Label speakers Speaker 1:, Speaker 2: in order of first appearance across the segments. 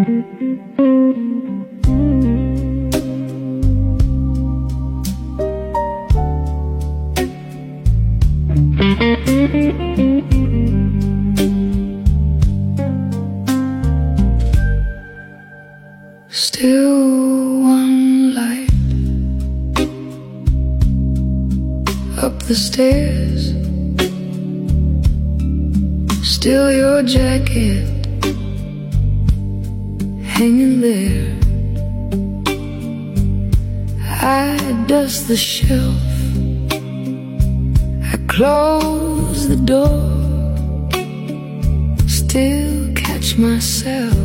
Speaker 1: Still one light up the stairs, still your jacket hanging there. I dust the shelf, I close the door, still catch myself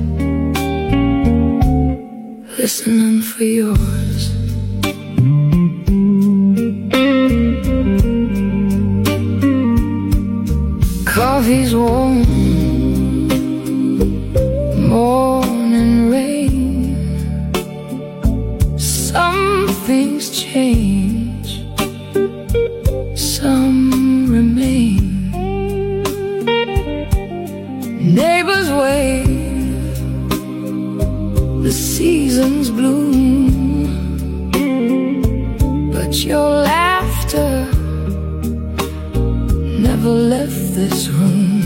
Speaker 1: listening for yours. Coffee's warm, morning rain. Some things change, some remain. Neighbors wave, the seasons bloom, but your laughter never left this room.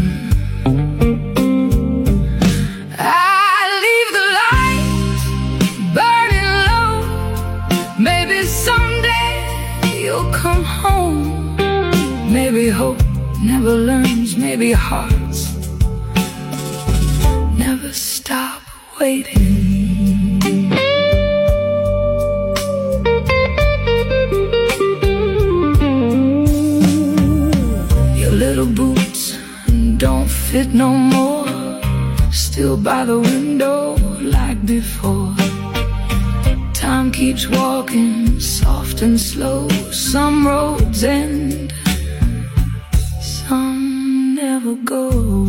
Speaker 1: I leave the light burning low. Maybe someday you'll come home. Maybe hope never learns. Maybe hearts never stop waiting. Little boots don't fit no more, still by the window like before. Time keeps walking soft and slow. Some roads end, some never go.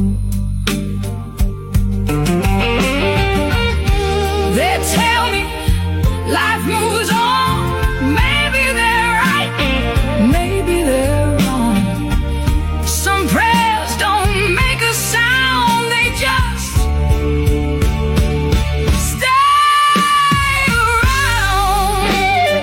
Speaker 1: They tell me life moves on. Maybe they're right, maybe they're wrong. Some prayers don't make a sound, they just stay around.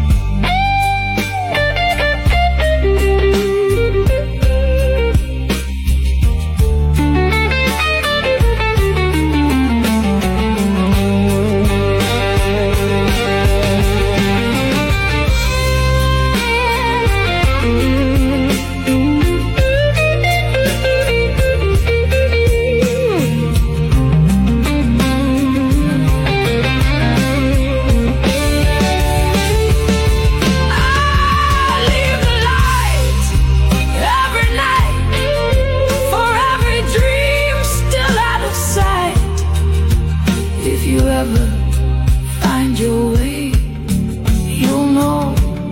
Speaker 1: If you ever find your way, you'll know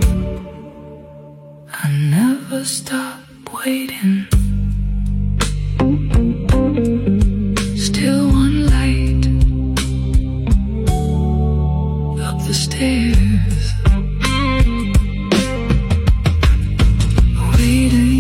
Speaker 1: I never stop waiting. Still one light up the stairs, waiting.